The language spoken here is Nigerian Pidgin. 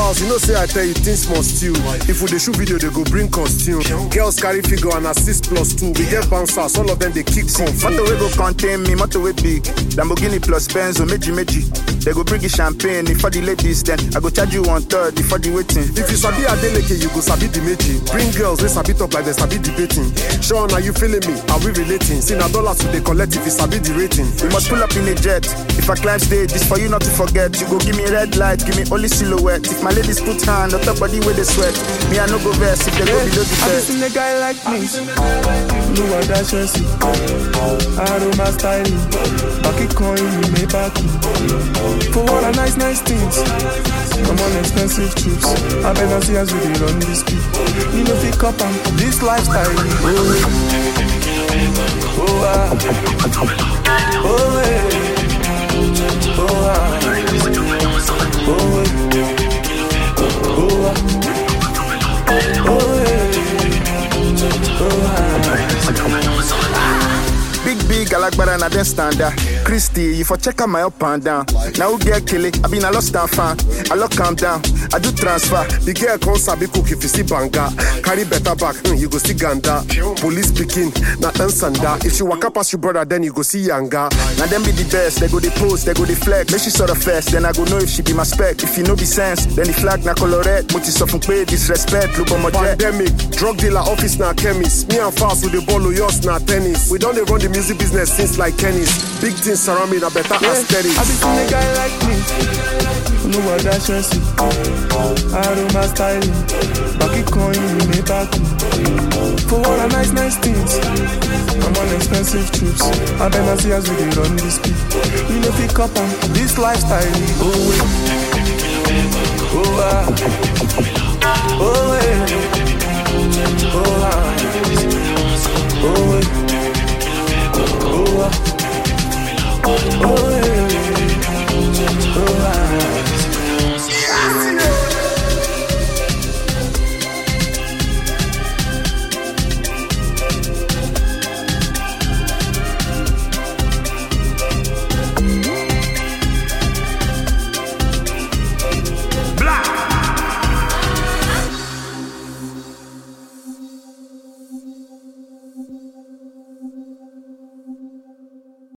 house, you know say I tell you things must steal. If we dey shoot video, they go bring costume. Girls carry figure and assist +2. We get bouncers, all of them they kick some. Motor wey go contain me, motor wey big. Lamborghini plus Benz, meji. They go bring you champagne for the ladies, then I go charge you 1/3 for the waiting. If you sabi Adeleke, you go sabi the meji. Bring girls, they sabi talk like they sabi debating. Sean, are you feeling me? Are we relating? See na dollars to the collect if you sabi the rating. We must pull up in a jet. If I climb stage, it's for you not to forget. You go give me red light, give me only silhouette. If my ladies put hand on top body where they sweat, me I no go verse if they go below the bed. I've seen a guy like me. No one that Chelsea. I do my styling. Back it coin, you may back me. For all the nice things. I'm on expensive trips. I better see as we dey run this beat. You know pick up and this lifestyle. Big Alagbara na den standard. Christy, you for check out my up and down. Now who get kill it? I been a lost and fan. I lock calm down. I do transfer. The girl can't sabi cook if you see banga. Carry better back, you go see ganda. Police speaking, na ansanda. If she waka past your brother, then you go see yanga. Now them be the best. They go the post, they go the flex. Make she sort of fast, then I go know if she be my spec. If you know be sense, then the flag na colorette. Muti sofun pay disrespect. Look on my jet. Pandemic, drug dealer office na chemist. Me and fast with the ball of yours na tennis. We don't dey run the music business since like tennis. Big things surround me na better aesthetics. I be seen a guy like me. No one that Chelsea. I do my styling. Back it coin, you may back me. For all the nice things. I'm on expensive trips. I better see as we dey run this beat. You know pick up on this lifestyle. Oh,